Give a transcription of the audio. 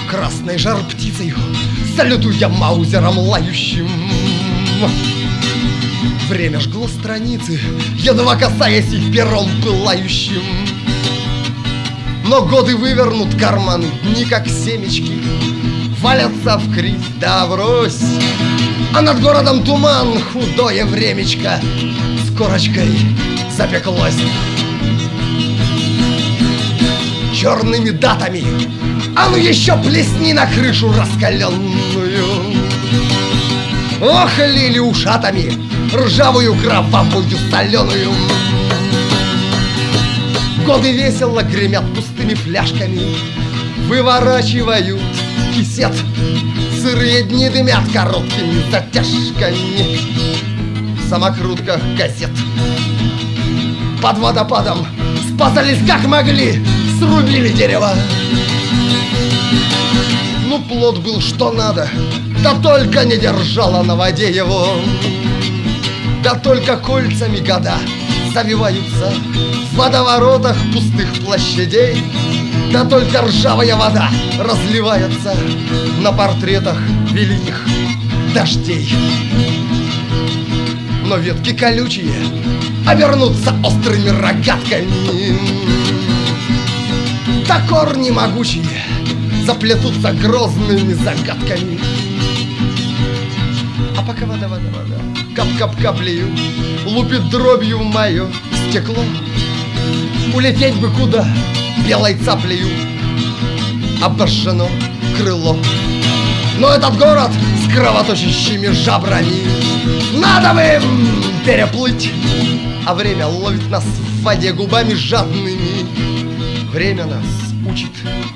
красной жар птицей салютуя маузером лающим. Время жгло страницы, едва касаясь их пером пылающим. Но годы вывернут карманы, дни как семечки валятся вкривь да врозь, а над городом туман, худое времечко с корочкой запеклось. Черными датами, а ну еще плесни на крышу раскаленную. Ох, лили ушатами ржавую, кровавую, соленую. Годы весело гремят пустыми фляжками, выворачивают кисет. Сырые дни дымят короткими затяжками в самокрутках газет. Под водопадом спасались как могли, срубили дерево. Ну, плод был что надо, да только не держала на воде его. Да только кольцами года завиваются в водоворотах пустых площадей. Да только ржавая вода разливается на портретах великих дождей. Но ветки колючие обернутся острыми рогатками, да корни могучие заплетутся грозными загадками. А пока вода, кап-кап-каплею лупит дробью в мое стекло, улететь бы куда белой цаплею обожжено крыло. Но этот город с кровоточащими жабрами надо бы им переплыть, а время ловит нас в воде губами жадными. Время нас учит